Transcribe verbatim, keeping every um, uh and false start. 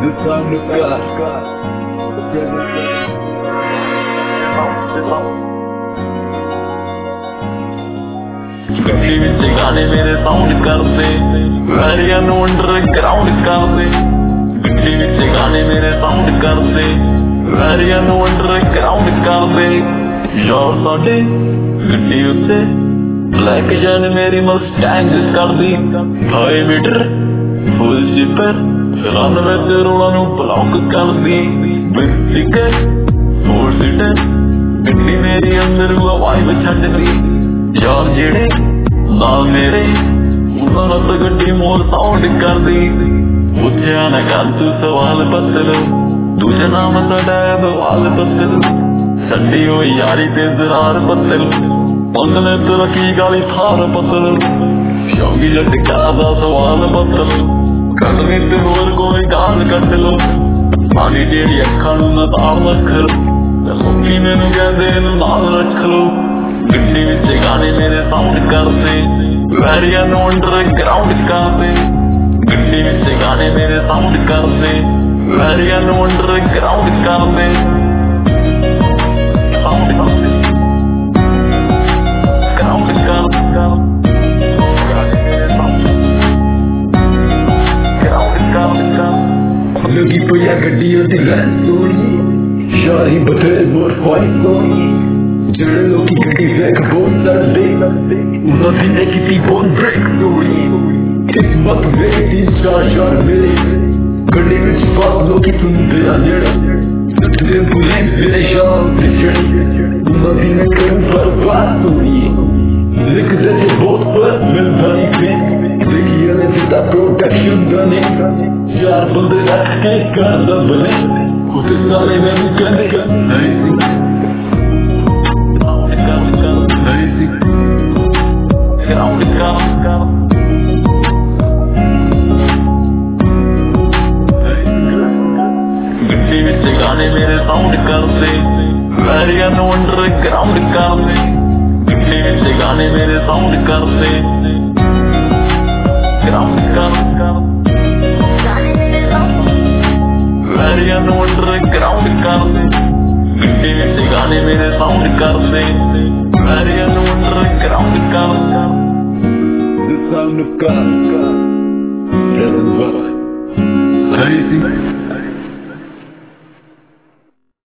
The time to God. ਗੱਡੀ ਵਿੱਚ ਗਾਣੇ ਮੇਰੇ ਸਾਊਂਡ ਕਰਦੇ, ਵੈਰੀਆਂ ਨੂੰ ਅੰਡਰਗਰਾਉਂਡ ਕਰਦੇ। ਗੱਡੀ ਵਿੱਚ ਗਾਣੇ ਮੇਰੇ ਸਾਊਂਡ ਕਰਦੇ, ਵੈਰੀਆਂ ਨੂੰ ਅੰਡਰਗਰਾਉਂਡ ਕਰਦੇ। ਯਾਰ ਸਾਡੇ ਗੱਡੀ ਉੱਤੇ ਬਲੈਕ ਜਾਨ ਮੇਰੀ ਮਸਟੈਂਗ ਕਰਦੀ, ਹਾਈ ਮੀਟਰ ਫੁੱਲ ਜਿਪਰ ਚਲਾਨਵੇਂ ਤੇ ਰੋਲਾਂ ਨੂੰ ਬਲੌਕ ਕਰਦੀ। ਬਿੱਟਿਕਰ ਫੋਰ ਸੀਟਰ ਗੱਡੀ ਮੇਰੀ ਅੰਦਰ ਵਾਈਬ ਛੱਡਦੀ। ਯਾਰ ਜਿਹੜੇ ਨਾਲ ਮੇਰੇ ਉਹਨਾਂ ਨਾਲ ਤਾਂ ਗੱਡੀ ਮੋਰ ਸਾਊਂਡ ਕਰਦੀ। ਪੁੱਛਿਆ ਨਾ ਕਰ ਤੂੰ ਸਵਾਲ ਪੱਤਲ, ਦੂਜਾ ਨਾਮ ਸਾਡਾ ਹੈ ਬਵਾਲ ਪੱਤਲ। ਸਾਡੀ ਉਹ ਯਾਰੀ ਤੇ ਜ਼ਰਾਰ ਪੱਤਲ, ਉਹਨੇ ਤੇਰਾ ਕੀ ਗਾਲੀ ਥਾਰ ਪੱਤਲ। ਸ਼ੌਂਕੀ ਜੱਟ ਦਾ ਸਵਾਲ ਪੱਤਲ, ਕੱਢ ਤੇ ਹੋਰ ਕੋਈ ਗਾਲ ਕੱਢ ਲੋ। ਸਾਡੀ ਜਿਹੜੀ ਅੱਖਾਂ ਨੂੰ ਨਾ ਤਾਲ ਰੱਖਰ, ਲੋਕੀ ਮੈਨੂੰ ਕਹਿੰਦੇ ਇਹਨੂੰ ਨਾਲ ਰੱਖ ਲੋ। ਗੱਡੀ ਵਿੱਚ ਗਾਣੇ ਮੇਰੇ ਸਾਊਂਡ ਕਰਦੇ, ਵੈਰੀਆਂ ਨੂੰ ਅੰਡਰਗਰਾਉਂਡ ਕਰਦੇ। ਗੱਡੀ ਵਿੱਚ ਗਾਣੇ ਮੇਰੇ ਸਾਊਂਡ ਕਰਦੇ, ਵੈਰੀਆਂ ਨੂੰ ਅੰਡਰਗਰਾਉਂਡ ਕਰਦੇ। ਸਾਊਂਡ ਕਰਦੇ ਗਰਾਉਂਡ ਕਰਦੇ, ਗਾਣੇ ਮੇਰੇ ਸਾਊਂਡ ਗਰਾਉਂਡ ਕਰਦੇ। ਲੱਗੀ ਪਈਆ ਗੱਡੀ ਉਹਦੀ ਲੈਂਸ ਸੋਹਣੀ, ਸ਼ਾਹੀ ਬਥੇਰੇ ਮੋਰ ਖਵਾਈ ਸੋਹਣੀ। ਜਿਹੜੇ ਲੋਕੀ ਗੱਡੀ ਵੇਖ ਬਹੁਤ ਡਰਦੇ, ਉਹਨਾਂ ਦੀ ਨੇ ਕੀਤੀ ਬਹੁਤ ਬ੍ਰੇਕ ਸੋਹਣੀ। ਕਿਸਮਤ ਵੇਖਦੀ ਚਾਰ ਚਾਰ ਮੇਰੇ ਗੱਡੀ ਵਿੱਚ ਬਾਤ ਲੋਕੀ ਸੁਣਦੇ ਆ ਜਿਹੜਾ ਸੱਚਦੇ ਪੁਲਿਸ ਮੇਰੇ ਸ਼ਾਮ ਤੇ ਚੜੀ। ਉਹਨਾਂ ਦੀ ਨੇ ਕਰੂ ਬਰਬਾਦ ਸੋਹਣੀ, ਲਿਖਦੇ ਤੇ ਬਹੁਤ ਪਰ ਮਿਲਦਾ ਨਹੀਂ ਫੇਕ। ਲਿਖੀ ਵਾਲੇ ਜਿੱਦਾਂ ਪ੍ਰੋਟੈਕਸ਼ਨ ਦਾ ਨੇ ਚਾਰ ਬੰਦੇ ਰੱਖ ਕੇ ਕਰਦਾ ਬਣੇ। ਉਹਦੇ ਸਾਰੇ ਮੈਨੂੰ ਕਹਿੰਦੇ ਨਹੀਂ ਸੀ ਗਰਾਉਂਡ ਕਰ। ਗੱਡੀ ਵਿੱਚ ਗਾਣੇ ਮੇਰੇ ਸਾਊਂਡ ਕਰਦੇ, ਵੈਰੀਆਂ ਨੂੰ ਅੰਡਰਗਰਾਉਂਡ ਕਰਦੇ। ਗੱਡੀ ਵਿੱਚ ਗਾਣੇ ਮੇਰੇ ਸਾਊਂਡ ਕਰਦੇ, ਗਰਾਉਂਡ ਕਰ। ਵੈਰੀਆਂ ਨੂੰ ਅੰਡਰਗਰਾਉਂਡ ਕਰਦੇ। ਗੱਡੀ ਵਿੱਚ ਗਾਣੇ ਮੇਰੇ ਸਾਊਂਡ ਕਰਦੇ, ਵੈਰੀਆਂ ਨੂੰ ਅੰਡਰਗਰਾਉਂਡ ਕਰਦੇ। The sound of God, God, present by, crazy.